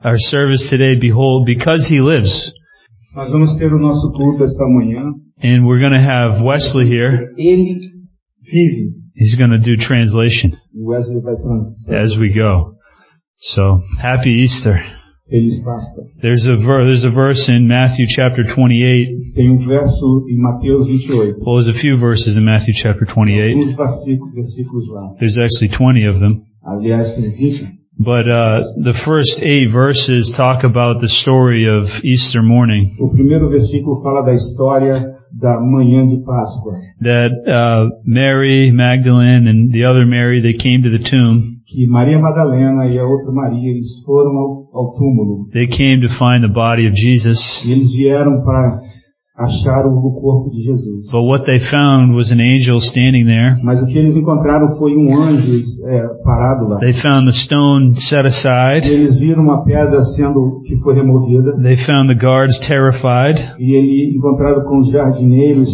our service today, Behold, because He lives. Nós vamos ter o nosso culto esta manhã. And we're going to have Wesley here. Ele vive. He's going to do translation Wesley vai translate. as we go. So, happy Easter. Feliz Páscoa. There's a verse in Matthew chapter 28. Tem verso em Mateus 28. Well, there's a few verses in Matthew chapter 28. Alguns versículos lá. There's actually 20 of them. Aliás, tem 20. But the first 8 verses talk about the story of Easter morning. O primeiro versículo fala da história da manhã de Páscoa. That Mary Magdalene and the other Mary, they came to the tomb. Que Maria Madalena e a outra Maria, eles foram ao túmulo. They came to find the body of Jesus. E eles vieram para achar o corpo de Jesus. But what they found was an angel standing there. Mas o que eles encontraram foi anjo parado lá. They found the stone set aside. E eles viram uma pedra que foi removida. They found the guards terrified. E eles encontraram com os jardineiros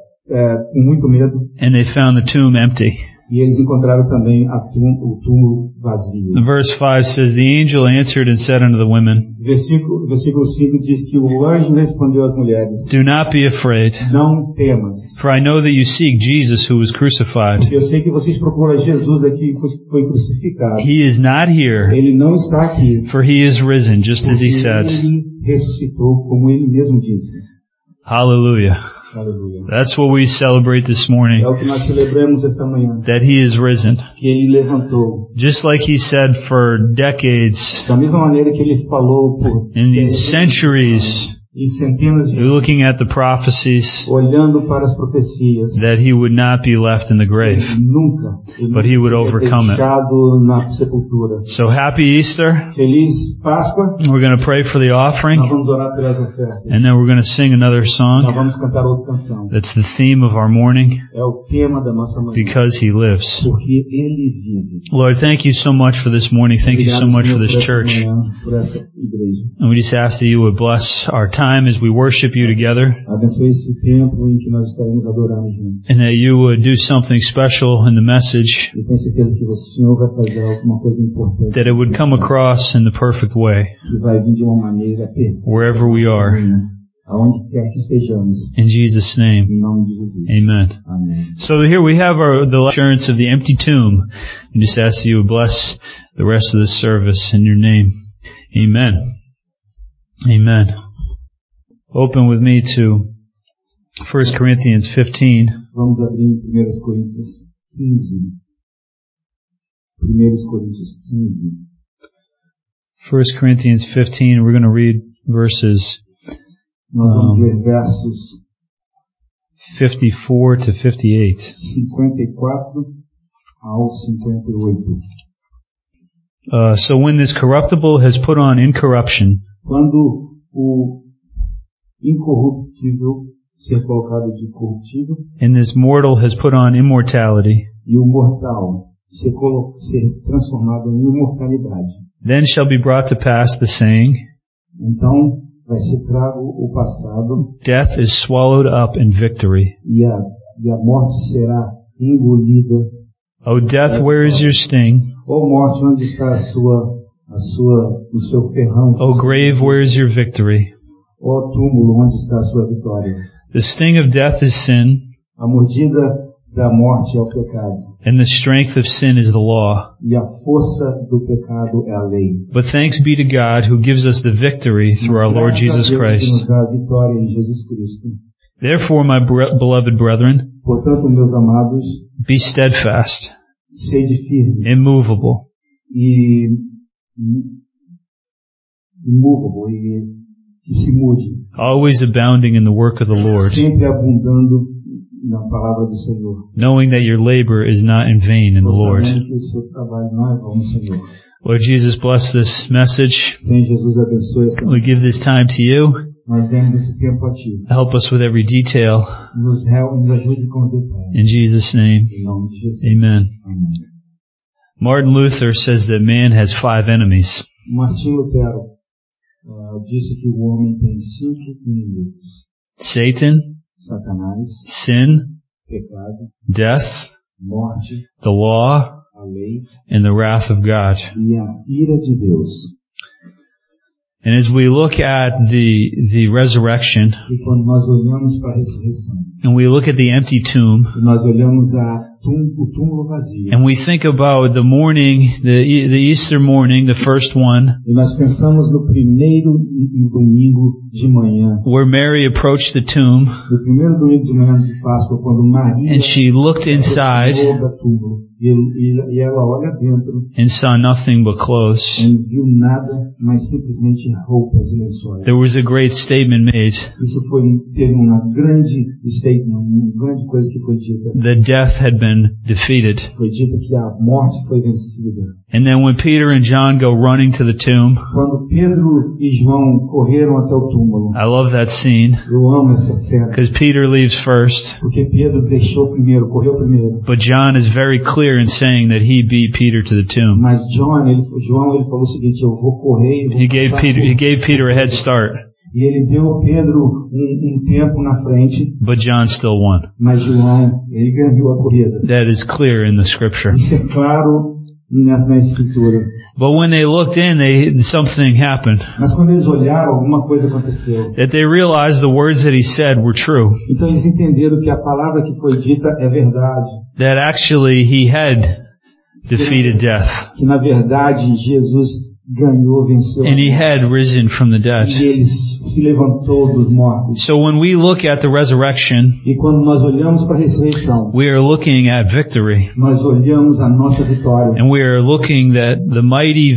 com muito medo. And they found the tomb empty. E eles encontraram também o túmulo vazio. Verse 5 says, The angel answered and said unto the women, Versículo 5 diz que o anjo respondeu às mulheres: Do not be afraid, não temas, for I know that you seek Jesus who was crucified. porque eu sei que vocês procuram Jesus aqui que foi crucificado. He is not here, Ele não está aqui, for he is risen, just as he said. Ele ressuscitou, como ele mesmo disse. Hallelujah. Aleluia. That's what we celebrate this morning, É o que nós celebramos esta manhã. that he is risen. Que ele levantou. Just like he said for decades, Da mesma maneira que ele falou por in these centuries, em centenas de looking at the prophecies, olhando para as profecias, that he would not be left in the grave. Ele But he would seria overcome it. deixado na sepultura. So happy Easter. Feliz Páscoa. We're going to pray for the Nós offering, vamos orar pelas ofertas. and then we're going to sing another Nós song. vamos cantar outra canção. That's the theme of our morning, É o tema da nossa manhã. because he lives. Porque ele vive. Lord, thank you so much for this morning. Thank you so Obrigado, much for Senhor, this por esta church. manhã, por essa igreja. And we just ask that you would bless our time as we worship you together, Abençoe esse tempo em que nós estaremos adorando juntos. and that you would do something special in the message, E tenho certeza que o Senhor vai fazer alguma coisa importante. that it would come across in the perfect way, Que vai vir de uma maneira perfeita. wherever we are. Aonde quer que estejamos. In Jesus' name, Em nome de Jesus. amen. Amém. So here we have the assurance of the empty tomb. We just ask that you would bless the rest of this service in your name. Amen. Amen. Open with me to 1 Corinthians 15. Vamos abrir em 1 Coríntios 15. 1 Coríntios 15. 1 Corinthians 15, we're going to read verses Nós vamos ler versos 54 to 58. 54 ao 58. So when this corruptible has put on incorruption, Quando o incorruptível ser colocado de corruptível and this mortal has put on immortality, e o mortal ser transformado em imortalidade, then shall be brought to pass the saying, então vai ser trago o passado Death is swallowed up in victory. e a morte será engolida. O death, where is your sting? Ó morte, onde está o seu ferrão? O grave, where is your victory? Ó túmulo, onde está a sua vitória? The sting of death is sin, A mordida da morte é o pecado, and the strength of sin is the law. e a força do pecado é a lei. But thanks be to God who gives us the victory through our Lord Jesus Graças a Deus que Christ. nos dá a vitória em Jesus Cristo. Therefore, my beloved brethren, Portanto, meus amados, be steadfast, sede firmes immovable, e immovable, e que se mude, always abounding in the work of the Lord, sempre abundando na palavra do Senhor. knowing that your labor is not in vain in the Lord. Sabendo que o seu trabalho não é vão no Senhor. Lord Jesus, bless this message. Senhor Jesus, abençoe esta We give this time to you. Nós demos esse tempo a Ti. Help us with every detail. Nos ajude com os detalhes. In Jesus' name, Em nome de Jesus. amen. Amém. Martin Luther says that man has 5 enemies. Martim Lutero disse que o homem tem 5 inimigos: Satan, Satanás, sin, pecado, death, morte, the law, a lei and the wrath of God. e a ira de Deus. And as we look at the resurrection, E quando nós olhamos para a ressurreição, and we look at the empty tomb, e nós olhamos o túmulo vazio, and we think about the morning, the Easter morning, the first one, e nós pensamos no primeiro domingo de manhã, where Mary approached the tomb, no primeiro domingo de manhã de Páscoa, quando Maria and she looked inside aproximou do túmulo, e ela olha dentro, and saw nothing but clothes. e não viu nada, mas simplesmente roupas e lençóis. There was a great statement made. Isso teve uma grande statement, uma grande coisa que foi dita. The death had been defeated. Foi dito que a morte foi vencida. And then when Peter and John go running to the tomb, Quando Pedro e João correram até o túmulo, I love that scene, eu amo essa cena, because Peter leaves first, porque Pedro deixou primeiro, correu primeiro. but John is very clear in saying that he beat Peter to the tomb. Mas João ele falou o seguinte: eu vou correr. Eu vou He gave Peter a head start, E ele deu Pedro um tempo na frente, but John still won. mas João ele ganhou a corrida. That is clear in the scripture. Isso é claro na escritura. But when they looked in, something happened. Mas quando eles olharam, alguma coisa aconteceu. That they realized the words that he said were true. Então eles entenderam que a palavra que foi dita é verdade. That actually he had defeated death. Que na verdade Jesus ganhou, venceu. And he had risen from the dead. E ele se levantou dos mortos. So when we look at the resurrection, E quando nós olhamos para a ressurreição, we are looking at victory. nós olhamos a nossa vitória. And we are looking that the mighty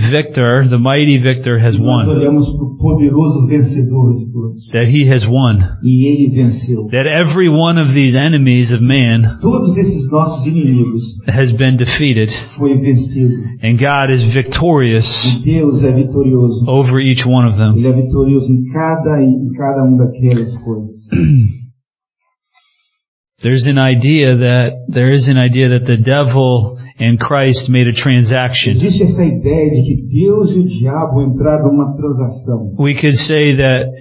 victor has Nós won. olhamos para o poderoso vencedor de todos. That he has won. E ele venceu. That every one of these enemies of man Todos esses nossos inimigos has been defeated. foi vencido. And God is victorious E Deus é vitorioso. over each one of them. Ele é vitorioso em cada uma daquelas coisas. There is an idea that the devil and Christ made a transaction. Existe essa ideia de que Deus e o diabo entraram numa transação. We could say that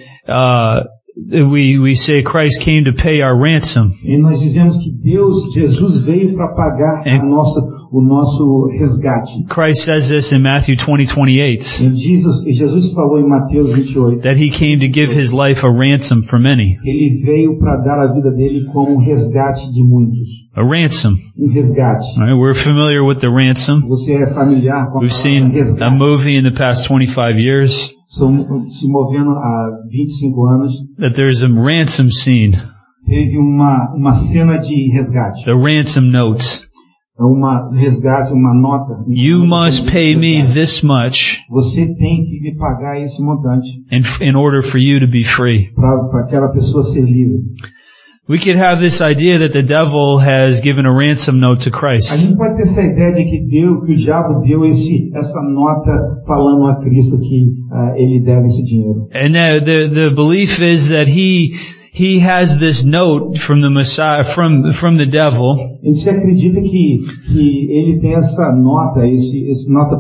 we say Christ came to pay our ransom. E nós dizemos que Jesus veio para pagar o nosso resgate. Christ says this in Matthew 20:28. E Jesus falou em Mateus 28. That he came to give his life a ransom for many. Ele veio para dar a vida dele como um resgate de muitos. A ransom. Resgate. Right, we're familiar with the ransom. Você é familiar com a We've seen resgate. a movie in the past 25 years. Se movendo há 25 anos. That there's a ransom scene. Teve uma cena de resgate. The ransom note. Resgate, uma nota. You must pay me this much. Você tem que me pagar esse montante. In order for you to be free. Para aquela pessoa ser livre. We could have this idea that the devil has given a ransom note to Christ. A gente pode ter essa ideia de que o diabo deu essa nota falando a Cristo que ele deve esse dinheiro. And the belief is that he has this note from the Messiah, from the devil. A gente acredita que ele tem essa nota, esse nota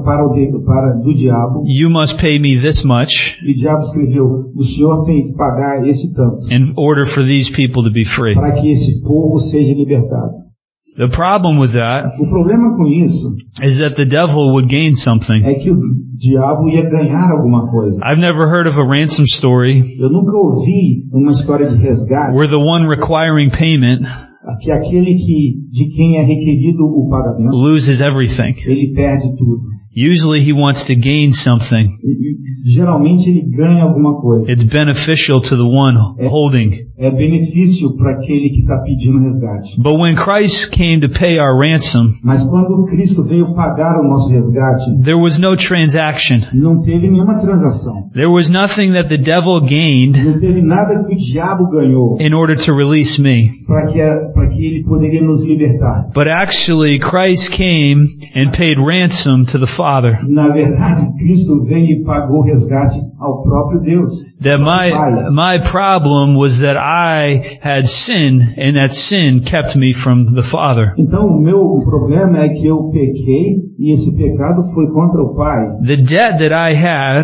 do diabo. You must pay me this much. E o diabo escreveu: o senhor tem que pagar esse tanto. In order for these people to be free. Para que esse povo seja libertado. The problem with that o problema com isso is that the devil would gain something. É que o diabo ia ganhar alguma coisa. I've never heard of a ransom story. Eu nunca ouvi uma história de resgate. Where the one requiring payment que aquele de quem é requerido o pagamento loses everything. Ele perde tudo. Usually he wants to gain something. Geralmente ele ganha alguma coisa. It's beneficial to the one holding. É benefício para aquele que está pedindo resgate. But when Christ came to pay our ransom, mas quando Cristo veio pagar o nosso resgate, there was no transaction. Não teve nenhuma transação. There was nothing that the devil gained. Não teve nada que o diabo ganhou. In order to release me. Para que ele poderia nos libertar. But actually Christ came and paid ransom to the Father. Na verdade, Cristo veio e pagou o resgate ao próprio Deus. That my problem was that I had sinned, and that sin kept me from the Father. Então o meu problema é que eu pequei e esse pecado foi contra o Pai. The debt that I had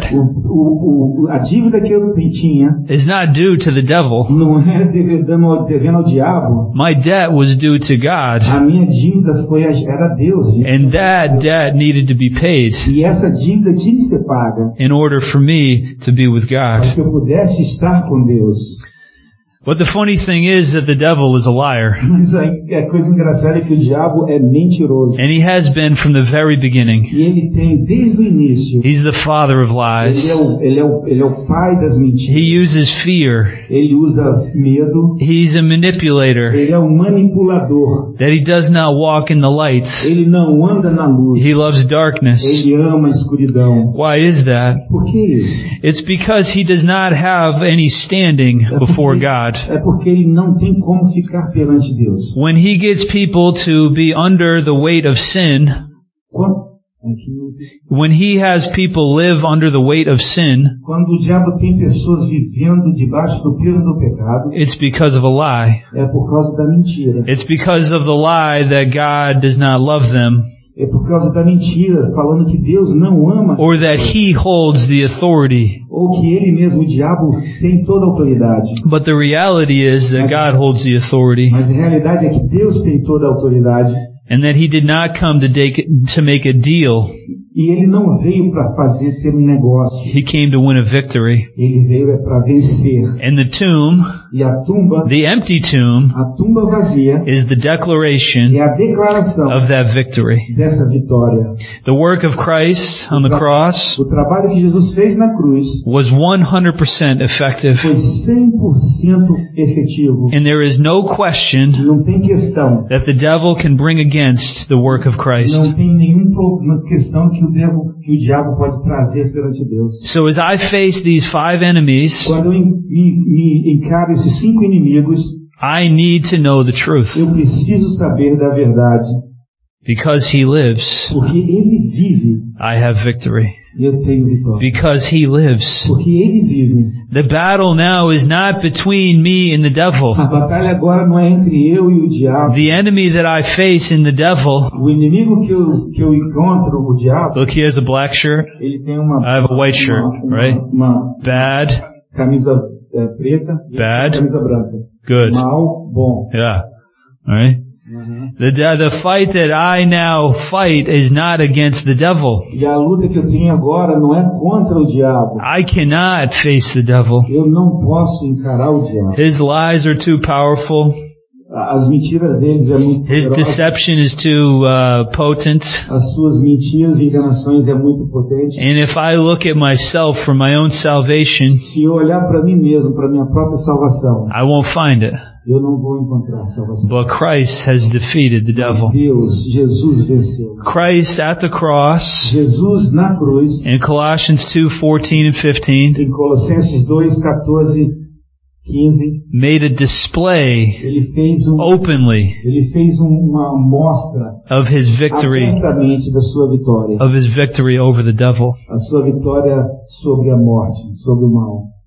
a dívida que eu tinha is not due to the devil. Não é devendo ao diabo. My debt was due to God. A minha dívida era a Deus. And that debt needed to be paid. paid E essa dívida tinha que ser paga in order for me to be with para God. que eu pudesse estar com Deus. But the funny thing is that the devil is a liar. Mas a coisa engraçada é que o diabo é mentiroso. And he has been from the very beginning. E ele tem desde o início. He's the father of lies. Ele é o pai das mentiras. He uses fear. Ele usa medo. He's a manipulator. Ele é um manipulador. That he does not walk in the light. Ele não anda na luz. He loves darkness. Ele ama a escuridão. Why is that? Por que isso? It's because he does not have any standing before God. É porque ele não tem como ficar perante Deus. When he gets people to be under the weight of sin, when he has people live under the weight of sin, quando o diabo tem pessoas vivendo debaixo do peso do pecado, it's because of a lie. É por causa da mentira. It's because of the lie that God does not love them. É por causa da mentira, falando que Deus não ama. Or that he holds the authority. Ou que ele mesmo, o diabo, tem toda a autoridade. But the reality is that God holds the authority. Mas a realidade é que Deus tem toda a autoridade. And that he did not come to make a deal. E ele não veio para ter um negócio. He came to win a victory. Ele veio para vencer. And the tomb, e a tumba, the empty tomb, a tumba vazia, is the declaration é a declaração of that victory. Dessa vitória. The work of Christ on the cross, o trabalho que Jesus fez na cruz, was 100% effective. Foi 100% efetivo. And there is no question não tem questão that the devil can bring against the work of Christ. Não tem nenhuma questão que o diabo pode trazer perante Deus. So as I face these 5 enemies, quando eu me encaro esses 5 inimigos, I need to know the truth. Eu preciso saber da verdade. Because he lives, porque ele vive, I have victory. Eu tenho vitória. Because he lives. Porque ele vive. The battle now is not between me and the devil. A batalha agora não é entre eu e o diabo. The enemy that I face in the devil. O inimigo que eu encontro, o diabo. Look, he has a black shirt. Ele tem uma. I have a white shirt, right? Bad. Camisa preta. Bad. Camisa branca. Good. Mal, bom. Yeah. All right. The fight that I now fight is not against the devil. E a luta que eu tenho agora não é contra o diabo. I cannot face the devil. Eu não posso encarar o diabo. His lies are too powerful. As mentiras deles é muito His deception is too potent. As suas mentiras e enganações é muito potente. And if I look at myself for my own salvation, se eu olhar para mim mesmo, para minha própria salvação, I won't find it. Eu não vou encontrar salvação. But Christ has defeated the devil. Jesus venceu. Christ at the cross. Jesus na cruz. In Colossians 2:14 and 15. Em Colossenses 2:14, 15. Made a display. Ele fez openly. Ele fez uma mostra of his victory. Abertamente da sua vitória. Of his victory over the devil. A sua vitória sobre a morte, sobre o mal.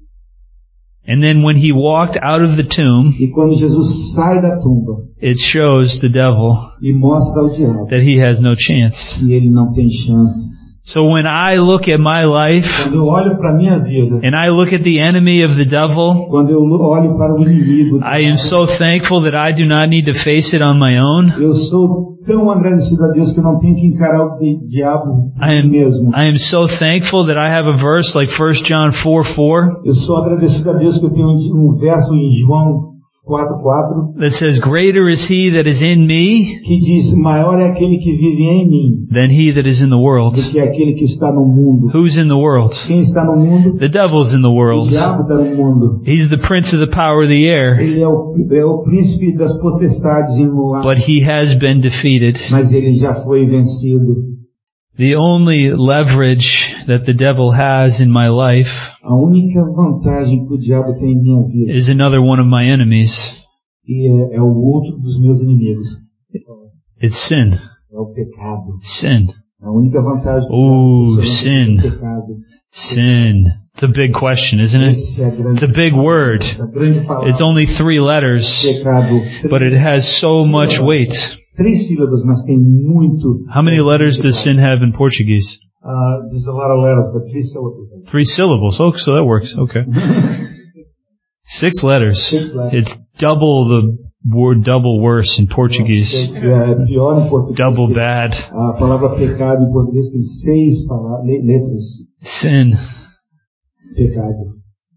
And then when he walked out of the tomb, e quando Jesus sai da tumba, it shows the devil e mostra ao diabo that he has no chance. Que ele não tem chance. So when I look at my life, quando eu olho para minha vida, and I look at the enemy of the devil, quando eu olho para o inimigo, I am so thankful that I do not need to face it on my own. Eu sou tão agradecido a Deus que eu não tenho que encarar o diabo mesmo. I am so thankful that I have a verse like 1 John 4:4. Eu sou agradecido a Deus que eu tenho um verso em João 4:4 that says, "Greater is he that is in me," que diz, maior é aquele que vive em mim, than he that is in the world. Do que aquele que está no mundo. Who's in the world? Quem está no mundo? The devil's in the world. O diabo está no mundo. He's the prince of the power of the air. Ele é o príncipe das potestades no ar. But he has been defeated. Mas ele já foi vencido. The only leverage that the devil has in my life a única vantagem que o diabo tem em minha vida is another one of my enemies. E é o outro dos meus inimigos. It's sin. É o pecado. Sin. A única vantagem sin. É o pecado. Sin. It's a big question, isn't it? It's a big word. It's only 3 letters, but it has so much weight. 3 sílabas, mas tem muito. How many letters does sin have in Portuguese? There's a lot of letters, but 3 syllables. 3 syllables. Oh, so that works. Okay. 6 letters. 6 letters. It's double double worse in Portuguese. É pior em português. Double bad. A palavra pecado em português tem 6 letras. Sin. Pecado.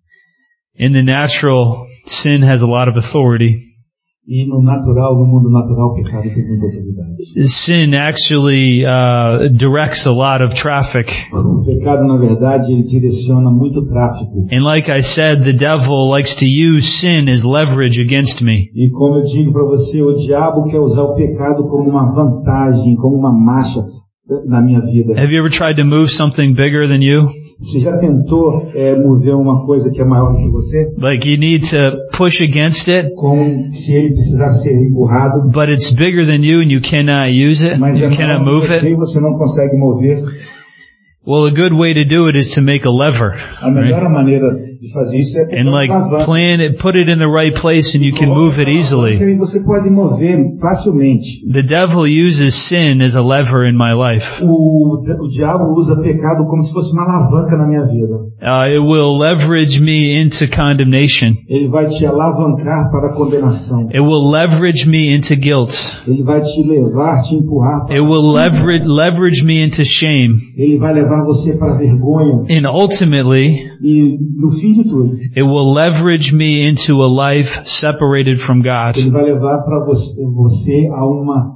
In the natural, sin has a lot of authority. E no mundo natural, o pecado tem muita autoridade. Sin actually directs a lot of traffic. O pecado, na verdade, ele direciona muito tráfego. And like I said, the devil likes to use sin as leverage against me. E como eu digo para você, o diabo quer usar o pecado como uma vantagem, como uma marcha na minha vida. Have you ever tried to move something bigger than you? Você já tentou mover uma coisa que é maior que você? Like you need to push against it, Como se ele precisasse ser empurrado. but it's bigger than you and you cannot use it. Mas You cannot move it. você não consegue mover. Well, a good way to do it is to make a lever, A melhor right? maneira de fazer isso é And like plan it, put it in the right place, and you can move it easily. Porque você pode mover facilmente. The devil uses sin as a lever in my life. O diabo usa pecado como se fosse uma alavanca na minha vida. It will leverage me into condemnation. Ele vai te alavancar para a condenação. It will leverage me into guilt. Ele vai te levar, te empurrar para... It will leverage me into shame. Ele vai levar você para a vergonha. And ultimately, E no fim de tudo, it will leverage me into a life separated from God. ele vai levar para você a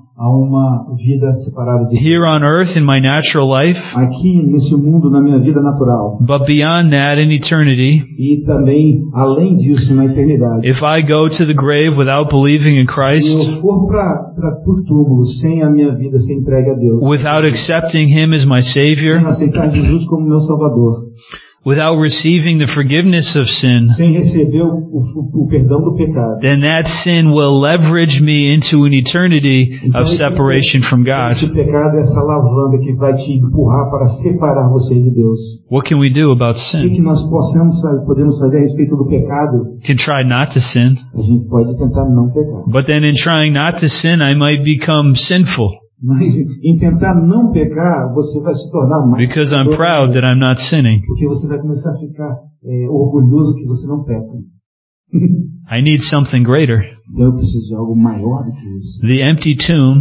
uma vida separada de Deus. Here on earth in my natural life, Aqui nesse mundo, na minha vida natural. but beyond that in eternity, E também, além disso, na eternidade. if I go to the grave without believing in Se Christ, eu for por túmulo, sem a minha vida ser entregue a Deus, without accepting Him as my Savior, sem aceitar Jesus como meu Salvador, without receiving the forgiveness of sin, sem receber o perdão do pecado, then that sin will leverage me into an eternity of separation from God. esse pecado é essa alavanca que vai te empurrar para separar você de Deus. What can we do about O que sin? nós podemos fazer a respeito do pecado? We can try not to sin, A gente pode tentar não pecar. but then in trying not to sin, I might become sinful Mas em tentar não pecar, você vai se tornar mais because I'm proud that I'm not sinning. porque você vai começar a ficar orgulhoso que você não peca. I need something greater. Então eu preciso de algo maior do que isso. The empty tomb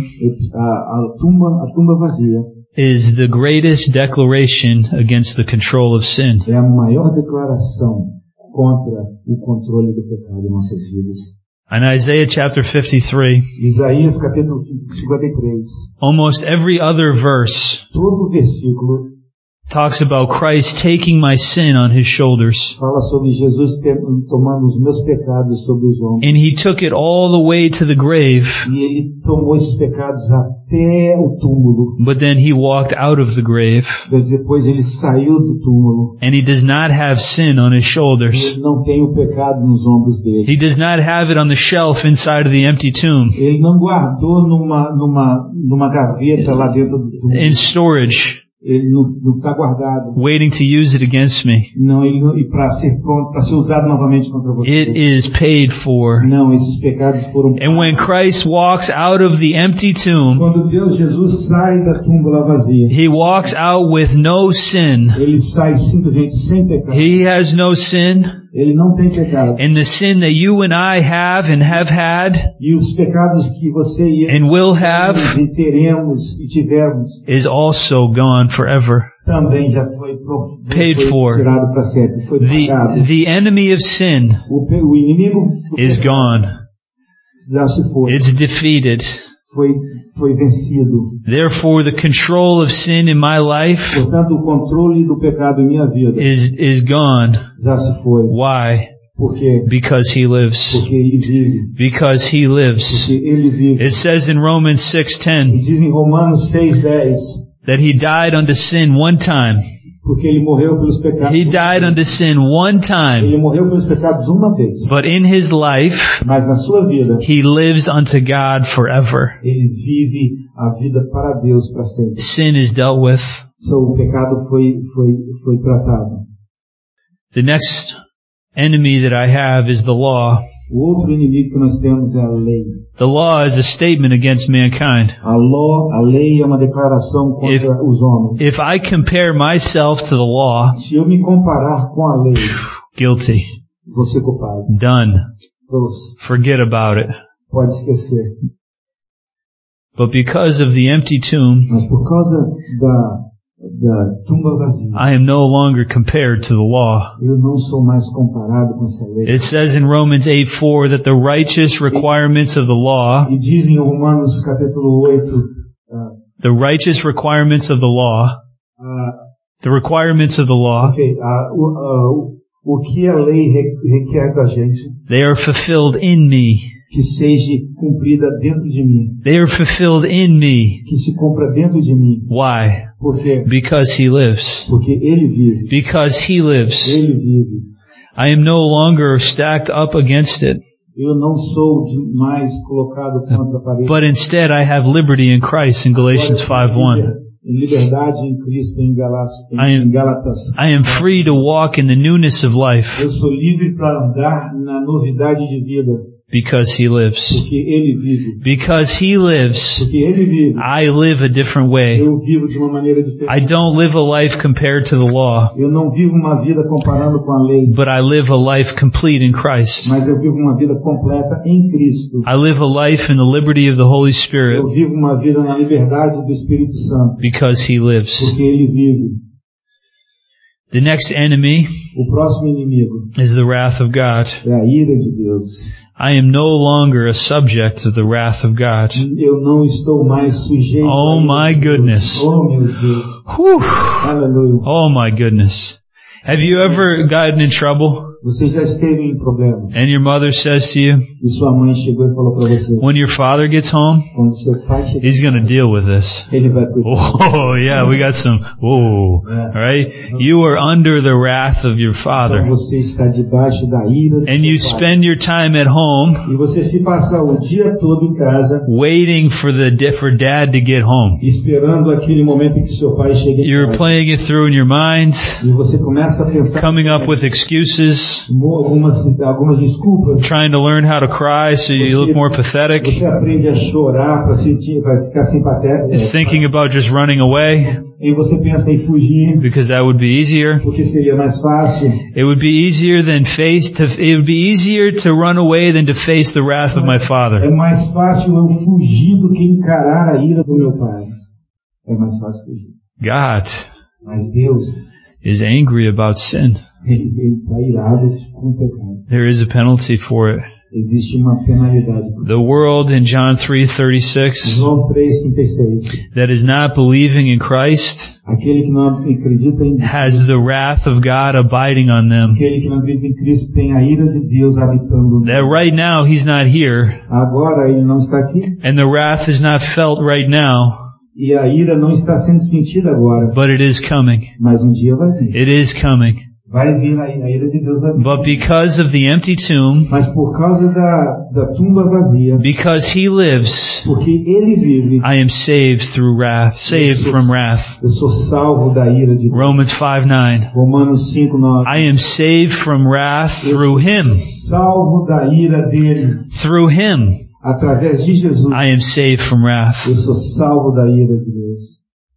A tumba vazia is the greatest declaration against the control of sin. é a maior declaração contra o controle do pecado em nossas vidas. In Isaiah chapter 53, Isaías capítulo 53, almost every other verse todo o versículo talks about Christ taking my sin on His shoulders. fala sobre Jesus tomando os meus pecados sobre os ombros. And He took it all the way to the grave, E ele tomou esses pecados até o túmulo. but then He walked out of the grave. Depois ele saiu do túmulo. And He does not have sin on His shoulders. Ele não tem o pecado nos ombros dele. He does not have it on the shelf inside of the empty tomb Ele não guardou numa gaveta lá dentro do túmulo. in storage, Ele não está guardado. waiting to use it against me. Não, e para ser pronto, para ser usado novamente contra você. It is paid for. Não, esses pecados foram. And when Christ walks out of the empty tomb, Quando Jesus sai da túmula vazia, He walks out with no sin. ele sai simplesmente sem pecado. He has no sin. Ele não tem pecado. And the sin that you and I have and have had E os pecados que você e eu and will have e teremos e tivemos is also gone forever. também já foi Paid for. tirado para sempre. Foi pagado. The enemy of sin O inimigo do is pecado gone. já se foi. It's defeated. Foi vencido. Therefore, the control of sin in my life Portanto, o controle do pecado em minha vida is gone. já se foi. Why? Por quê? Because He lives. Porque ele vive. Because He lives. Porque ele vive. It says in Romans E 6:10 diz em Romanos 6:10, that He died unto sin one time. porque ele morreu pelos pecados. He died unto sin one time. Ele morreu pelos pecados uma vez. But in His life, Mas na sua vida, He lives unto God forever. ele vive a vida para Deus para sempre. Sin is dealt with. O pecado foi tratado. The next enemy that I have is the law. O outro inimigo que nós temos é a lei. The law is a statement against mankind. A lei é uma declaração contra os homens. If I compare myself to the law, Se eu me comparar com a lei, guilty. vou ser culpado. Done. Então, Forget about it. pode esquecer. But because of the empty tomb, Mas por causa da tumba vazia, I am no longer compared to the law. eu não sou mais comparado com essa lei. It says in Romans 8:4 that the righteous requirements of the law, E diz em Romanos capítulo 8, the righteous requirements of the law, the requirements of the law, o que a lei requer da gente, they are fulfilled in me. que seja cumprida dentro de mim, They are fulfilled in me. que se cumpra dentro de mim. Why? Por quê? Because He lives. Porque Ele vive. Because He lives. Ele vive. I am no longer stacked up against it, Eu não sou mais colocado contra a parede. but instead I have liberty in Christ in Galatians 5:1. Em liberdade em Cristo, em Gálatas. I am free to walk in the newness of life Eu sou livre para andar na novidade de vida, because He lives. porque Ele vive. Because He lives, Porque Ele vive. I live a different way. Eu vivo de uma maneira diferente. I don't live a life compared to the law, Eu não vivo uma vida comparando com a lei, but I live a life complete in Christ. mas eu vivo uma vida completa em Cristo. I live a life in the liberty of the Holy Spirit Eu vivo uma vida na liberdade do Espírito Santo, because He lives. porque Ele vive. The next enemy O próximo inimigo is the wrath of God. é a ira de Deus. I am no longer a subject of the wrath of God. Eu não estou mais sujeito Oh a ira my de Deus. goodness. Oh meu Deus. Whew. Aleluia. Oh my goodness. Have you ever gotten in trouble Você já esteve em problemas and your mother says to you, e sua mãe chegou e falou para você, when your father gets home, quando seu pai chegar, he's going to deal with this. ele vai cuidar. Oh yeah, we got some, whoa, right? You are under the wrath of your Então father. você está debaixo da ira do And you seu pai. spend your time at home E você se passa o dia todo em casa waiting for dad to get home. esperando aquele momento em que seu pai chega em You're casa. playing it through in your mind, E você começa a pensar coming up with excuses, algumas desculpas. trying to learn how to cry so you look more pathetic, Você aprende a chorar para ficar simpatético. thinking about just running away E você pensa em fugir because that would be easier. porque seria mais fácil. It would be easier to run away than to face the wrath of my É father. mais fácil eu fugir do que encarar a ira do meu pai. É mais fácil fugir. God Mas Deus, is angry about sin. Ele está irado com o pecado. There is a penalty for it. Existe uma penalidade. The world in John 3:36 João 3,36. that is not believing in Christ Aquele que não acredita em has the wrath of God abiding on them. Aquele que não acredita em Cristo tem a ira de Deus habitando That nele. right now He's not here, Agora ele não está aqui and the wrath is not felt right now, e a ira não está sendo sentida agora, but it is coming. mas um dia vai vir. It is coming. Vai vir a ira de Deus vai vir. But because of the empty tomb, Mas por causa da tumba vazia, because He lives, porque Ele vive, I am saved from wrath. eu sou salvo da ira de Deus. Romans 5:9. Romanos 5:9. I am saved from wrath through Him. Salvo da ira dele. Through Him, Através de Jesus, I am saved from wrath. eu sou salvo da ira de Deus.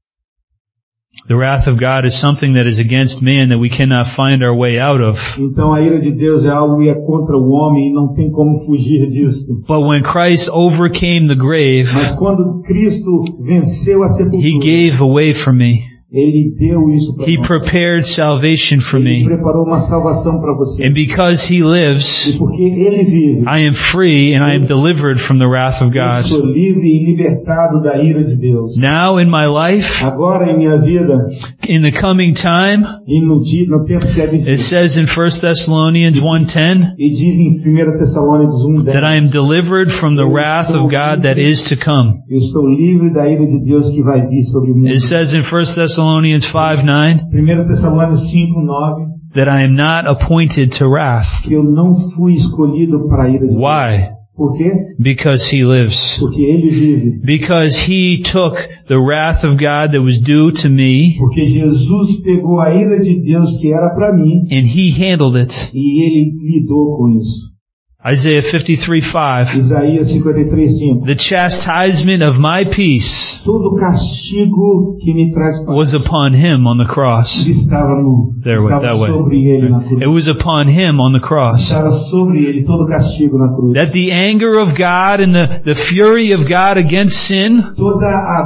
The wrath of God is something that is against man that we cannot find our way out of. Então a ira de Deus é algo que é contra o homem e não tem como fugir disto. But when Christ overcame the grave, Mas quando Cristo venceu a He sepultura, gave a way for me. Ele deu isso para He nós. prepared salvation for Ele me. preparou uma salvação para você. And because He lives, E porque Ele vive, I am free and I am delivered from the wrath of eu God. sou livre e libertado da ira de Deus. Now in my life, Agora em minha vida in the coming time, e no tempo que é de it says in 1 Thessalonians 1:10 e diz em 1 Tessalônicos 1:10, that I am delivered from the wrath of God that is to come. eu estou livre da ira de Deus que vai vir sobre o mundo. It says in 1 Thessalonians 5:9 1 Tessalônicos 5:9, that I am not appointed to wrath. que eu não fui escolhido para a ira de Deus. Why? Por quê? Because He lives. Porque Ele vive. Because He took the wrath of God that was due to me Porque Jesus pegou a ira de Deus que era para mim and He handled it. e Ele lidou com isso. Isaiah 53:5. Isaías 53:5. The chastisement of my peace Todo castigo que me traz paz was upon him on the cross. estava That way. sobre ele na cruz. It was upon him on the cross. Estava sobre ele todo castigo na cruz. That the anger of God and the fury of God against sin Toda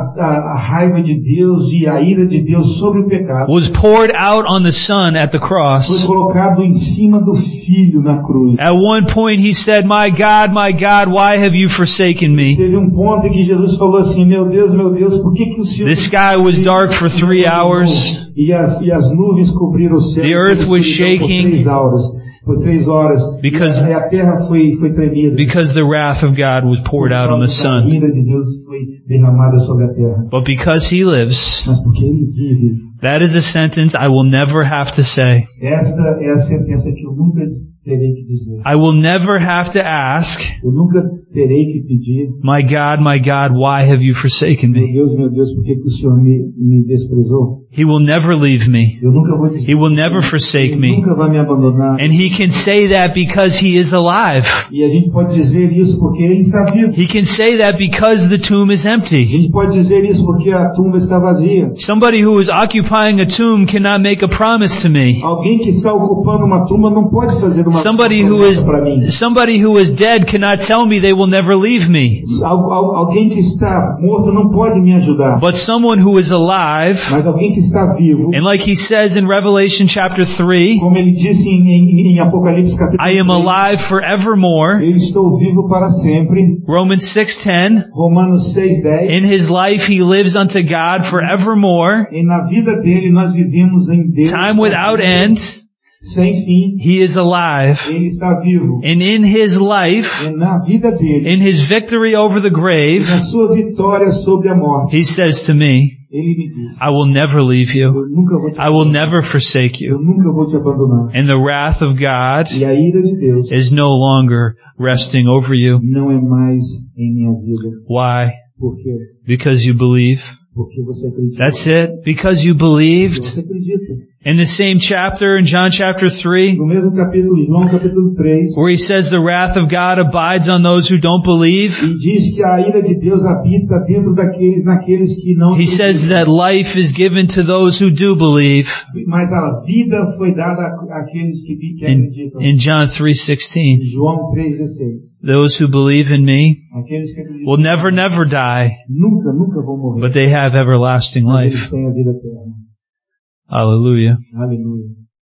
a raiva de Deus e a ira de Deus sobre o pecado was poured out on the Son at the cross. foi colocado em cima do Filho na cruz. At one point he said, my God, why have you forsaken me? Teve ponto em que Jesus falou assim, meu Deus, por que o Senhor... The sky was dark for 3 hours. E as nuvens cobriram o céu. The earth was shaking. Por 3 horas. Because, e a terra foi tremida. Because the wrath of God was poured out on the Son. A ira de Deus foi derramada sobre a terra. But because He lives, mas porque ele vive, that is a sentence I will never have to say. Esta é a sentença que eu nunca terei que dizer. I will never have to ask, eu nunca terei que pedir, my God, why have you forsaken me? Meu Deus, por que o Senhor me desprezou? He will never leave me. Eu nunca vou dizer, He will never forsake ele me. nunca vai me abandonar. And He can say that because He is alive. E a gente pode dizer isso porque ele está vivo. He can say that because the tomb is A empty. gente pode dizer isso porque a tumba está vazia. Somebody who is occupying a tomb cannot make a promise to me. Alguém que está ocupando uma tumba não pode fazer uma promessa para mim. Somebody who is dead cannot tell me they will never leave me. Alguém que está morto não pode me ajudar. But someone who is alive, mas alguém que está vivo, and like He says in Revelation chapter 3, como ele disse em Apocalipse capítulo 3, I am alive forevermore. Eu estou vivo para sempre. Romans 6:10, Romanos 6:10. In His life He lives unto God forevermore. E na vida dele nós vivemos em Deus. Time without end. Sem fim. He is alive. Ele está vivo. And in His life, e na vida dele, in His victory over the grave, na sua vitória sobre a morte, He says to me, ele me diz, I will never leave you. Eu nunca vou te I will never forsake you. Eu nunca vou te abandonar. And the wrath of God e a ira de Deus is no longer resting over you. Não é mais em minha vida. Why? Por quê? Because you believe. Porque você acredita. That's it. Because you believed. Porque você acredita. In the same chapter, in John chapter 3, no mesmo capítulo, João capítulo 3, where He says the wrath of God abides on those who don't believe, e diz que a ira de Deus habita dentro naqueles que não He says that life is given to those who do believe. Mas a vida foi dada àqueles que acreditam. In John 3:16, João 3:16, those who believe in me aqueles que acreditam will never die, nunca vão morrer, but they have everlasting life. Eles têm a vida eterna. Hallelujah. Aleluia.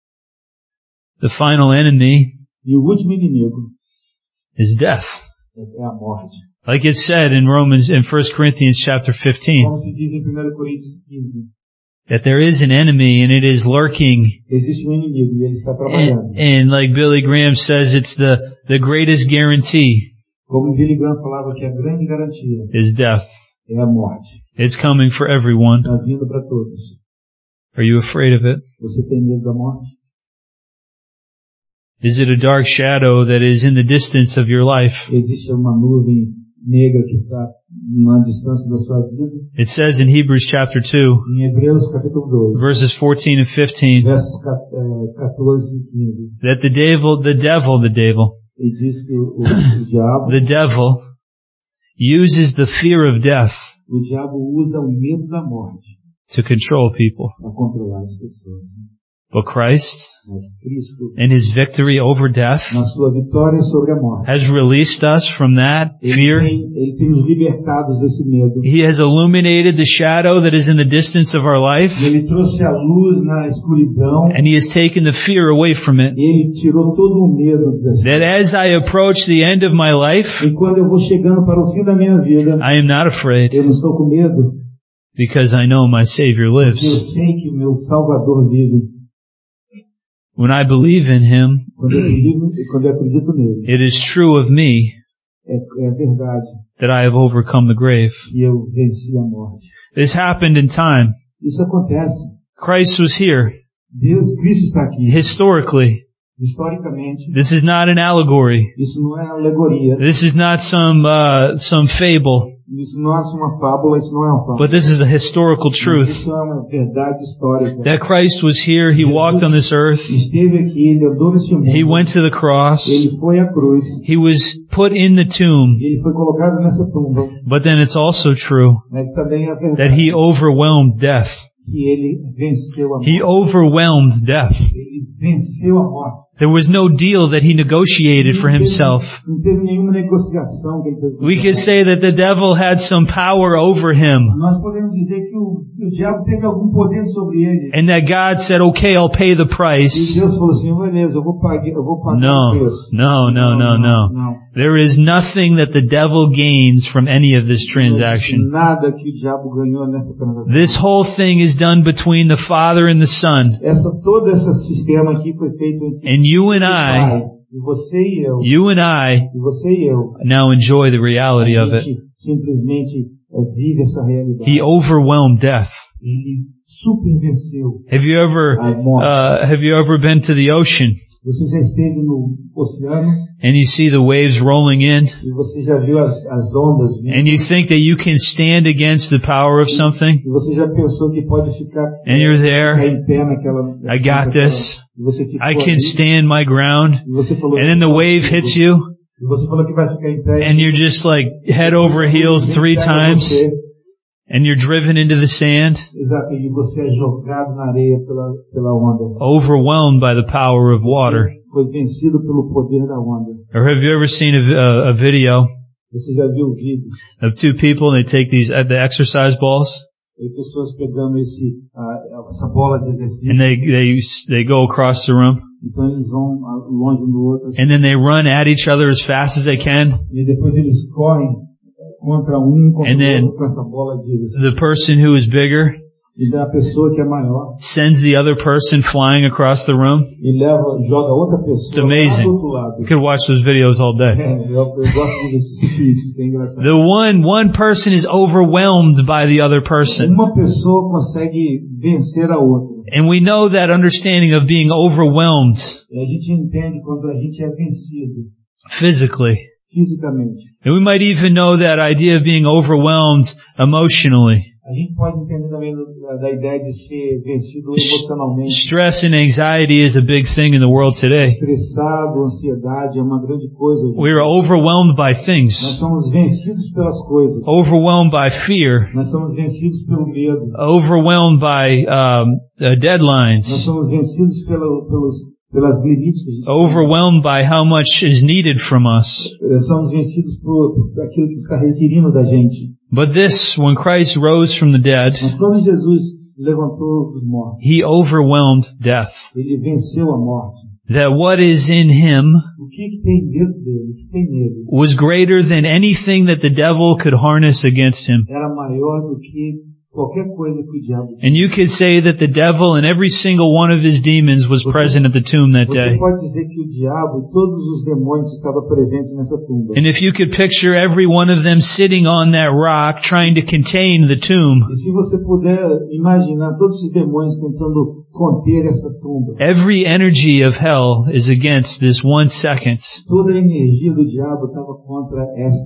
The final enemy e o último inimigo is death. É a morte. Like it said in 1 Corinthians chapter 15. Como se diz em 1 Coríntios 15. That there is an enemy and it is lurking. Existe inimigo e ele está trabalhando. And like Billy Graham says, it's the greatest guarantee. Como Billy Graham falava que a grande garantia is death. É a morte. It's coming for everyone. Está vindo para todos. Are you afraid of it? Você tem medo da morte? Is it a dark shadow that is in the distance of your life? Existe uma nuvem negra que está na distância da sua vida? It says in Hebrews chapter 2, em Hebreus capítulo 2, verses 14 and 15, versos 14 e 15, that the devil, ele diz que o diabo, the devil uses the fear of death, o diabo usa o medo da morte, to control people. Para controlar as pessoas. But Christ, mas Cristo, in His victory over death, na sua vitória sobre a morte, has released us from that fear. Ele tem nos libertados desse medo. He has illuminated the shadow that is in the distance of our life. Ele trouxe a luz na escuridão. And He has taken the fear away from it. Ele tirou todo o medo that as I approach the end of my life, e quando eu vou chegando para o fim da minha vida, I am not afraid. Eu não estou com medo. Because I know my Savior lives. Eu sei que meu Salvador vive. When I believe in Him, quando eu acredito nele, it is true of me é verdade that I have overcome the grave. Que eu venci a morte. This happened in time. Isso acontece. Christ was here. Cristo está aqui. Historically. Historicamente. This is not an allegory. Isso não é alegoria. This is not some fable. Isso não é uma fábula, isso não é uma fábula. but this is a historical truth. Isso é uma verdade histórica. That Christ was here, He walked on this earth, Esteve aqui, ele andou nesse mundo. He went to the cross, Ele foi à cruz. He was put in the tomb, Ele foi colocado nessa tumba. but then it's also true Mas também é verdade that He overwhelmed death. que ele venceu a morte. He overwhelmed death. Ele venceu a morte. There was no deal that He negotiated for Himself. Não teve nenhuma negociação que ele teve. We could say that the devil had some power over Him, Nós podemos dizer que o diabo teve algum poder sobre ele. and that God said, okay, I'll pay the E price. Deus falou assim, beleza, eu vou pagar o No, preço. no, no, no, no. There is nothing that the devil gains from any of this Não existe transaction. nada que o diabo ganhou nessa transação. This whole thing is done between the Father and the Son. Todo esse sistema aqui foi feito entre And you and o Pai, I, e você e eu, you e você e eu, now enjoy the reality a of it. gente simplesmente vive essa realidade. He overwhelmed death. Ele super venceu Have you ever been to the ocean Você já esteve no oceano and you see the waves rolling in e você já viu as ondas vindo. and you think that you can stand against the power of something E você já pensou que pode ficar and you're ficar there? em pé naquela... I got this. E você ficou I can ali, stand my ground. e você falou And then the wave hits you E você falou que vai ficar em pé. and you're just like head over heels 3 times and you're driven into the sand, Exato, e você é jogado na areia pela onda. overwhelmed by the power of water. Foi vencido pelo poder da onda. Or have you ever seen a video Você já viu o vídeo? of 2 people and they take the exercise balls E pessoas pegando essa bola de exercício. and they go across the room Então eles vão longe um do outro. and then they run at each other as fast as they can? E depois eles correm contra And o then outro com essa bola de exercício. The person who is bigger E da pessoa que é maior sends the other person flying across the room. e joga outra pessoa It's amazing. lá do outro lado. You could watch those videos all day. Eu gosto de assistir isso, que é engraçado. The one person is overwhelmed by the other person. Uma pessoa consegue vencer a outra. And we know that understanding of being overwhelmed E a gente entende quando a gente é vencido physically. fisicamente. And we might even know that idea of being overwhelmed emotionally. A gente pode entender também da ideia de ser vencido emocionalmente. Stress and anxiety is a big thing in the world today. Estressado, ansiedade é uma grande coisa. We are overwhelmed by things, Nós somos vencidos pelas coisas. overwhelmed by fear, Nós somos vencidos pelo medo. overwhelmed by deadlines, Nós somos vencidos pelas limites. overwhelmed by how much is needed from us. Somos vencidos por aquilo que está requerindo da gente. But this, when Christ rose from the dead, Mas quando Jesus levantou os mortos, He overwhelmed death. ele venceu a morte. That what is in Him O que tem dentro dele, o que tem nele, was greater than anything that the devil could harness against Him. era maior do que qualquer coisa que o diabo tinha. And you could say that the devil and every single one of his demons was present at the tomb that Você day. pode dizer que o diabo e todos os demônios estavam presentes nessa tumba. And if you could picture every one of them sitting on that rock trying to contain the tomb, E se você puder imaginar todos os demônios tentando conter essa tumba, every energy of hell is against this 1 second. toda a energia do diabo estava contra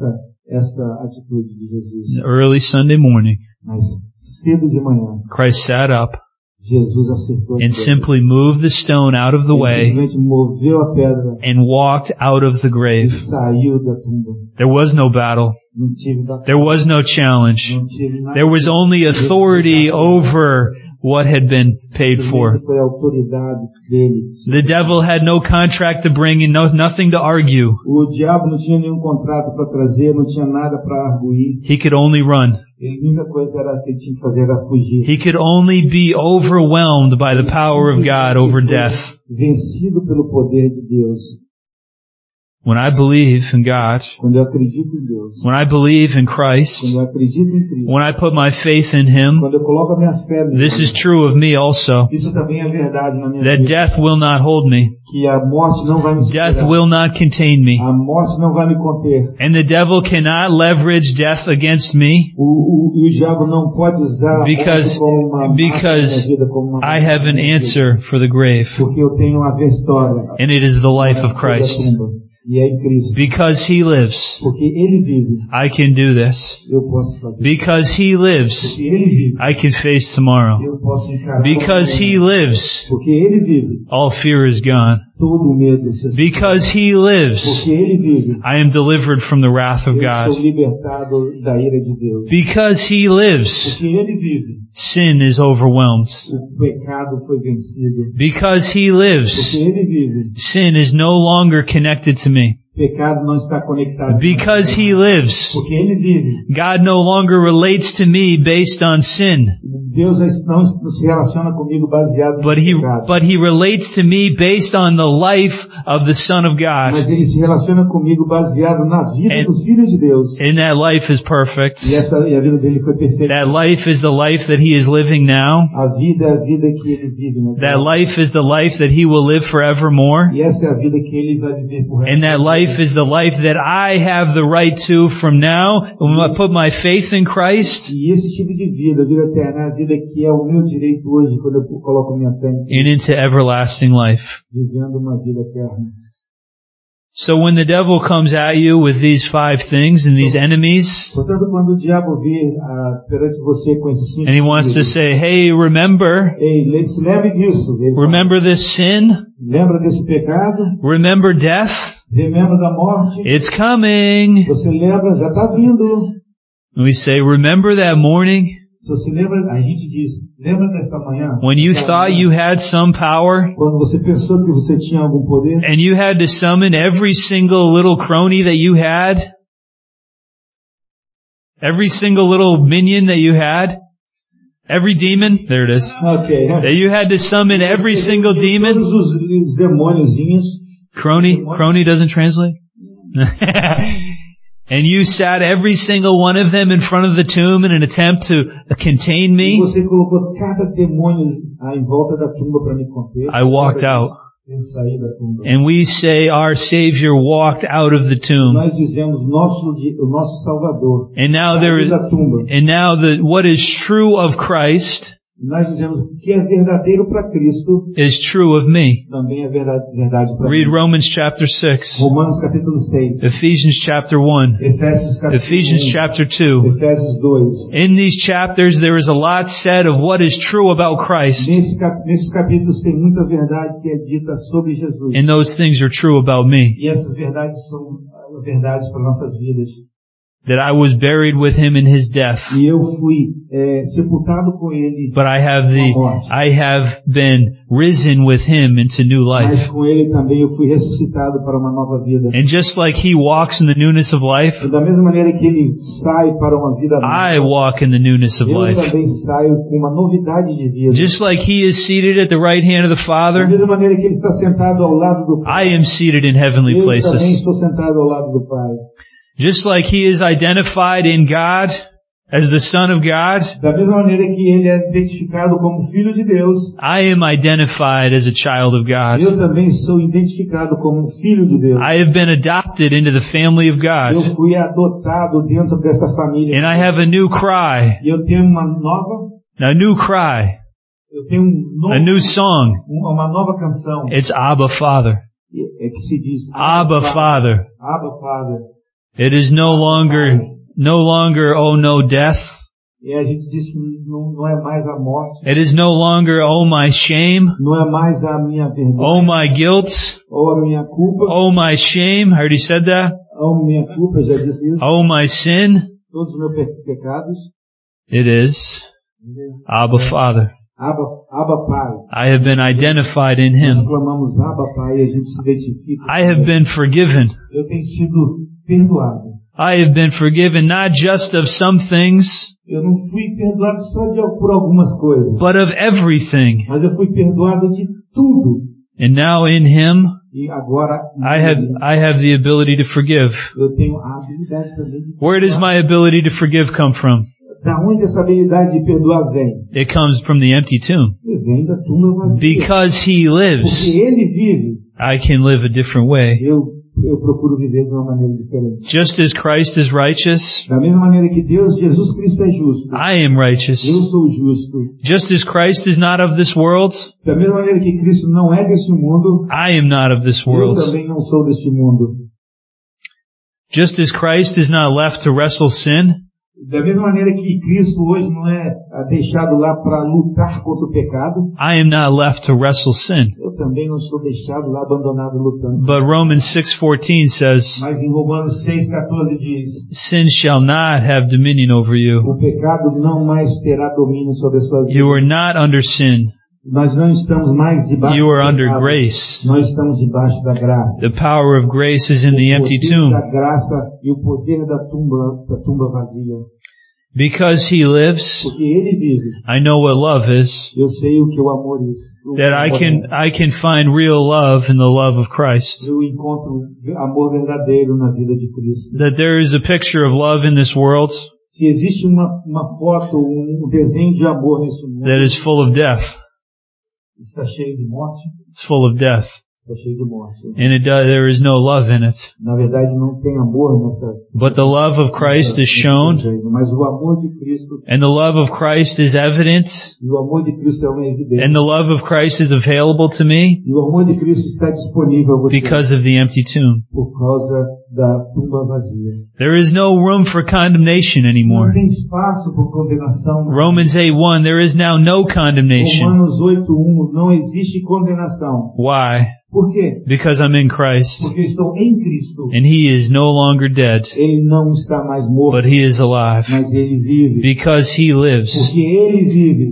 esta atitude de Jesus. Early Sunday morning, Mas cedo de manhã, Christ sat up Jesus acertou a and pedra. simply moved the stone out of the Ele way simplesmente moveu a pedra and walked out of the e grave. saiu da tumba. There was no battle. Não tive batalha, There was no challenge. não tive nada. There was only authority over what had been paid for. Foi a autoridade dele. The devil had no contract to bring and nothing to argue. O diabo não tinha nenhum contrato para trazer, não tinha nada para arguir. He could only run. A única coisa era que ele tinha que fazer era fugir. He could only be overwhelmed by the power of God over death. Vencido pelo poder de Deus. When I believe in God, Quando eu acredito em Deus, when I believe in Christ, quando eu acredito em Cristo, when I put my faith in Him, quando eu coloco a minha fé nele, this is true of me also, isso também é verdade na minha that vida. death will not hold me. Que a morte não vai me Death segurar. will not contain me. A morte não vai me conter. And the devil cannot leverage death against me E o diabo não pode usar a morte como uma because minha vida, como uma I have an answer for the grave, porque eu tenho uma vitória. and it is the life of sobre a Christ. tumba. E é em Cristo. Because He lives, Porque Ele vive, I can do this. eu posso fazer. Because He lives, Porque Ele vive, I can face tomorrow. eu posso encarar. Because He lives, Porque Ele vive, all fear is gone. todo o medo se esvai. Because He lives, Porque Ele vive, I am delivered from the wrath of eu God. sou libertado da ira de Deus. Because He lives, Porque Ele vive, sin is overwhelmed. o pecado foi vencido. Because He lives, Porque Ele vive, sin is no longer connected to me. o pecado não está conectado. Because He lives, Porque Ele vive, God no longer relates to me based on sin, Deus não se relaciona comigo baseado no pecado. but He relates to me based on the life of the Son of God. Mas Ele se relaciona comigo baseado na vida And- do Filho de Deus. And that life is perfect. E a vida dele foi perfeita. That life is the life that He is living now. A vida é a vida que Ele vive. Né? That life is the life that He will live forevermore. E essa é a vida que Ele vai viver por resto And that da vida. life is the life that I have the right to from now when I put my faith in Christ E esse tipo de vida, a vida eterna, é a vida que é o meu direito hoje quando eu coloco minha fé em Cristo, and into everlasting life. vivendo uma vida eterna. So when the devil comes at you with these 5 things and these enemies, Portanto, quando o diabo vir perante você com esses 5 and he wants to say, hey, remember se lembre disso. Ele fala, this sin, lembra desse pecado, remember death, lembra da morte, it's coming. você lembra, já está vindo. And we say, remember that morning Se você lembra, a gente diz, lembra dessa manhã? when you Dessa thought manhã, you had some power quando você pensou que você tinha algum poder, and you had to summon every single little crony that you had, every single little minion that you had, every demon, there it is, ok, that you had to summon every single demon. Todos os demôniozinhos. Crony doesn't translate? And you sat every single one of them in front of the tomb in an attempt to contain E me. você colocou cada demônio em volta da tumba para me conter. I walked out. Eu saí da tumba. And we say our Savior walked out of the tomb. Nós dizemos o nosso Salvador. And now Saiu da tumba. what is true of Christ Nós dizemos o que é verdadeiro para Cristo is true of me. também é verdade para Read mim. Romans chapter 6, Romanos capítulo 6. Ephesians chapter 1, Efésios capítulo Ephesians 1. chapter 2. Efésios 2. In these chapters there is a lot said of what is true about Christ. Nesses capítulos tem muita verdade que é dita sobre Jesus. And those things are true about me. E essas verdades são verdades para nossas vidas. That I was buried with Him in His death. E eu fui sepultado com Ele, But I have been risen with Him into new life. mas com Ele também eu fui ressuscitado para uma nova vida. And just like He walks in the newness of life, E da mesma maneira que Ele sai para uma vida I nova, walk in the newness of eu life. também saio com uma novidade de vida. Just like He is seated at the right hand of the Da Father, mesma maneira que Ele está sentado ao lado do Pai, I am seated in heavenly eu também places. estou sentado ao lado do Pai. Just like He is identified in God as the Son of God, Da mesma maneira que Ele é identificado como Filho de Deus, I am identified as a child of God. eu também sou identificado como Filho de Deus. I have been adopted into the family of God. Eu fui adotado dentro dessa família. And I have a new cry, E eu tenho uma nova, a new cry, eu tenho a new song. uma nova canção. It's Abba Father. É que se diz Abba Father. Abba Father. It is no longer, oh no death. E a gente diz que não é mais a morte, It is no longer, oh my shame, não é mais a minha vergonha, oh my guilt, ou a minha culpa, oh my shame. I already said that. ou a minha culpa, já disse isso, Oh my sin. todos os meus pecados. It is Abba Father. Abba Pai. I have been identified in Nós Him. clamamos Abba Pai e a gente se identifica. I have been forgiven. Eu tenho sido perdoado. I have been forgiven not just of some things, Eu não fui perdoado só por algumas coisas, but of everything. mas eu fui perdoado de tudo. And now in Him, E agora I have the ability to forgive. eu tenho a habilidade também de Where does my ability to forgive come from? Da onde essa habilidade de perdoar vem? It comes from the empty tomb. Vem da tumba vazia. Because He lives, Porque Ele vive, I can live a different way. eu procuro viver de uma maneira diferente. Just as Christ is righteous, Da mesma maneira que Jesus Cristo é justo, I am righteous. eu sou justo. Just as Christ is not of this world, Da mesma maneira que Cristo não é deste mundo, I am not of this eu world. também não sou deste mundo. Just as Christ is not left to wrestle sin, Da mesma maneira que Cristo hoje não é deixado lá para lutar contra o pecado, I am not left to wrestle sin. eu também não sou deixado lá abandonado lutando. But Romans 6:14 says, Mas em Romanos 6,14 diz, sin shall not have dominion over you. o pecado não mais terá domínio sobre a sua vida. You are not under sin. Nós não estamos mais debaixo You are do under pecado. grace. Nós estamos debaixo da graça. The power of grace is in the empty O poder tomb. da graça e o poder da tumba vazia. Because He lives, Porque Ele vive. I know what love is. Eu sei o que o amor é. That I can find real love in the love of Christ. Eu encontro amor verdadeiro na vida de Cristo. That there is a picture of love in this world Se existe uma foto, um desenho de amor nesse mundo, that is full of death. está cheio de morte, It's full of death. está cheio de morte. And there is no love in it. Na verdade, não tem amor nessa. But the love of Christ is nesse shown, desenho. Mas o amor de Cristo, and the love of Christ is evident, e o amor de Cristo é uma evidência. and the love of Christ is available to me E o amor de Cristo está disponível a você because of the empty tomb. por causa da tumba vazia. There is no room for condemnation Não anymore. tem espaço por condenação. Romans 8:1, there is now no condemnation. Romanos 8:1, não existe condenação. Why? Por quê? Because I'm in Christ, Porque eu estou em Cristo. and He is no longer dead, Ele não está mais morto, but He is alive. mas Ele vive. Because He lives, Porque Ele vive.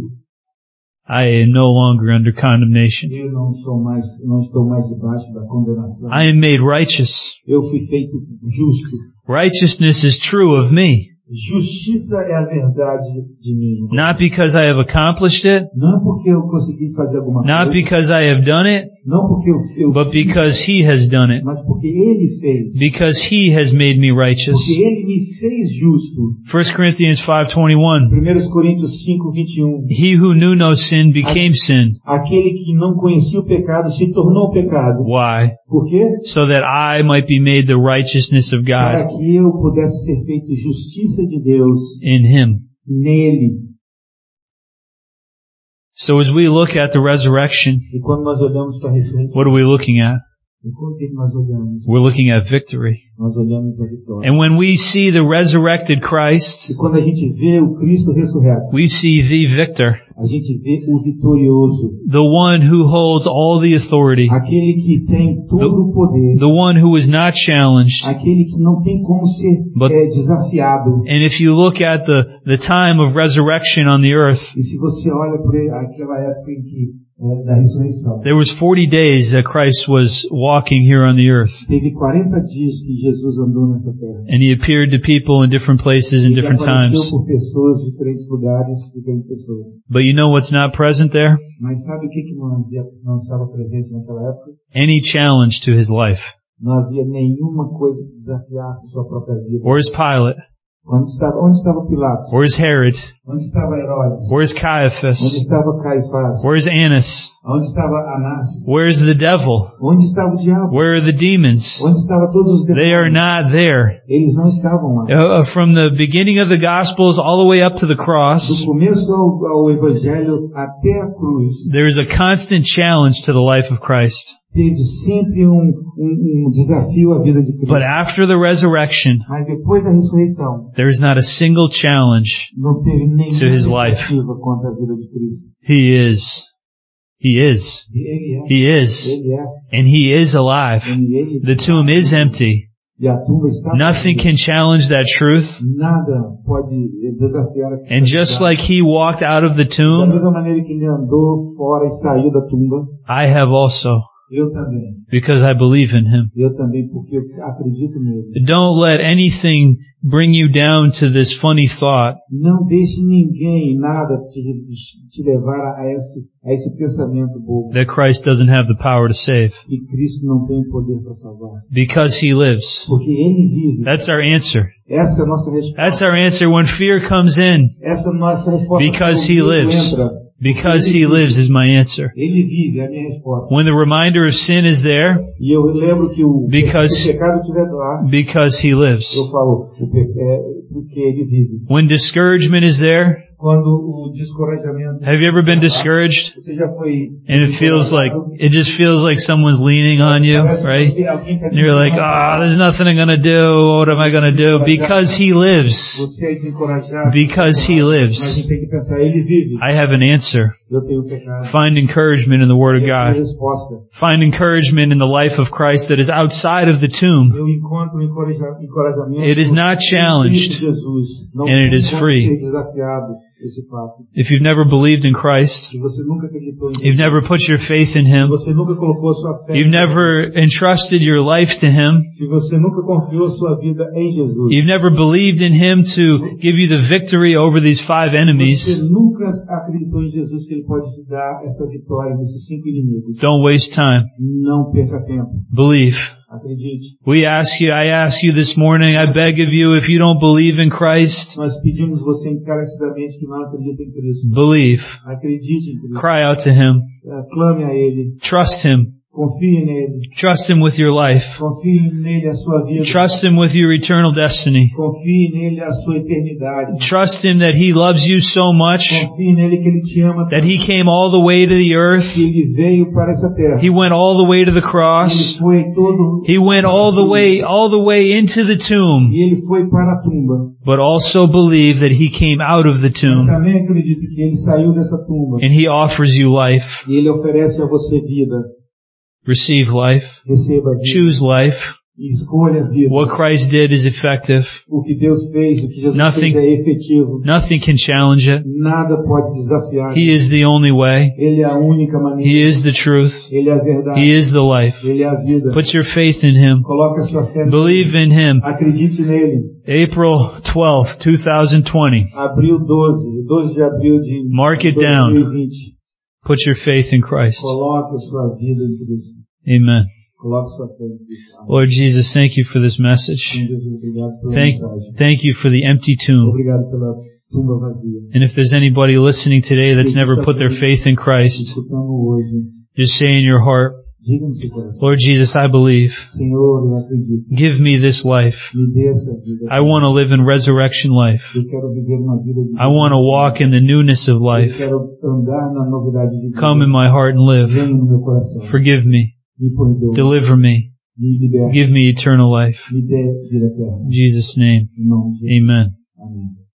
I am no longer under condemnation. Eu não estou mais debaixo da condenação. I am made righteous. Eu fui feito justo. Righteousness is true of me, Justiça é a verdade de mim. not because I have accomplished it, Não porque eu consegui fazer alguma not coisa, because I have done it, não porque eu but fiz, because He has done it. mas porque Ele fez. Because He has made me righteous. Porque Ele me fez justo. 1 Corinthians 5:21. 1 Coríntios 5:21. He who knew no sin became sin. Aquele que não conhecia o pecado se tornou pecado. Why? Por quê? So that I might be made the righteousness of Para God que eu pudesse ser feito justiça de Deus in Him. nele. So as we look at the resurrection, E quando nós olhamos para a ressurreição, what are we looking at? enquanto que nós olhamos, We're looking at victory. nós olhamos a vitória. And when we see the resurrected Christ, E quando a gente vê o Cristo ressurreto, we see the victor, a gente vê o vitorioso, the one who holds all the authority, aquele que tem todo o poder, the one who was not challenged. aquele que não tem como ser But- desafiado. And if you look at the time of resurrection on the earth, E se você olha para aquela época em que da ressurreição, there was 40 days that Christ was walking here on the earth. teve 40 dias que Jesus andou nessa terra. And He appeared to people in different places in Ele different apareceu times. por pessoas, diferentes lugares, diferentes pessoas. But you know what's not present there? Mas sabe o que não estava presente naquela época? Any challenge to His life. Não havia nenhuma coisa que desafiasse a sua própria vida. Where's Pilate? Onde estava Pilatos? Where's Herod? Onde estava Herodes? Where's Onde Caiaphas? estava Caifás? Where's Annas? Onde estava Anás? Where's the devil? Onde estava o diabo? Where are the demons? Onde estavam todos os They are demônios? not there. Eles não estavam lá. From the beginning of the Gospels all the way up to the cross, Do começo ao Evangelho até a cruz, there is a constant challenge to the life of Christ. teve sempre um desafio à vida de Cristo. But after the resurrection, Mas depois da ressurreição, there is not a single challenge. não teve nenhuma To his life. tentativa contra a vida de Cristo. He is. He is. Ele é. He is. Ele é. And He is alive. Ele The tomb is empty. E a tumba está Nothing vazia. can challenge that truth. Nada pode desafiar a And just like He walked out of the da tomb, mesma maneira que ele andou fora e saiu da tumba, I have also, eu também. because I believe in Him. Eu também, porque eu acredito nele. Don't let anything bring you down to this funny thought Não deixe ninguém, nada te levar a esse pensamento bobo. that Christ doesn't have the power to save. Que Cristo não tem poder para salvar. Because He lives. Porque Ele vive. That's our answer. Essa é a nossa resposta. That's our answer when fear comes in. Essa é a nossa resposta. Because quando He o medo lives. entra. Because He lives is my answer. Ele vive, é a minha resposta. When the reminder of sin is there, E eu lembro que se o Because- pecado estiver lá, because He lives. eu falo, porque Ele vive. When discouragement is there, Quando o descorajamento. Have you ever been discouraged? Você já foi. And it just feels like someone's leaning on you, right? And you're like, there's nothing I'm gonna do. What am I gonna do? Because He lives. Você é desencorajado. Because He lives. Mas a gente tem que pensar, Ele vive. I have an answer. Eu tenho pecado. Find encouragement in the Word of God. Find encouragement in the life of Christ that is outside of the tomb. Eu encontro encorajamento. It is not challenged, and it is free. If you've never believed in Christ, you've never put your faith in Him, you've never entrusted your life to Him, you've never believed in Him to give you the victory over these 5 enemies, don't waste time. Believe. I ask you this morning, I beg of you, if you don't believe in Christ, believe. Cry out to Him. Trust Him. Trust Him with your life. Trust Him with your eternal destiny. Trust Him that He loves you so much that He came all the way to the earth. He went all the way to the cross. He went all the way into the tomb. But also believe that He came out of the tomb. And He offers you life. Receive life. Choose life. What Christ did is effective. Nothing can challenge it. He is the only way. He is the truth. He is the life. Put your faith in Him. Believe in Him. April 12th, 2020. Mark it down. Put your faith in Christ. Amen. Lord Jesus, thank you for this message. Thank you for the empty tomb. And if there's anybody listening today that's never put their faith in Christ, just say in your heart, Lord Jesus, I believe. Give me this life. I want to live in resurrection life. I want to walk in the newness of life. Come in my heart and live. Forgive me. Deliver me. Give me eternal life. In Jesus' name. Amen.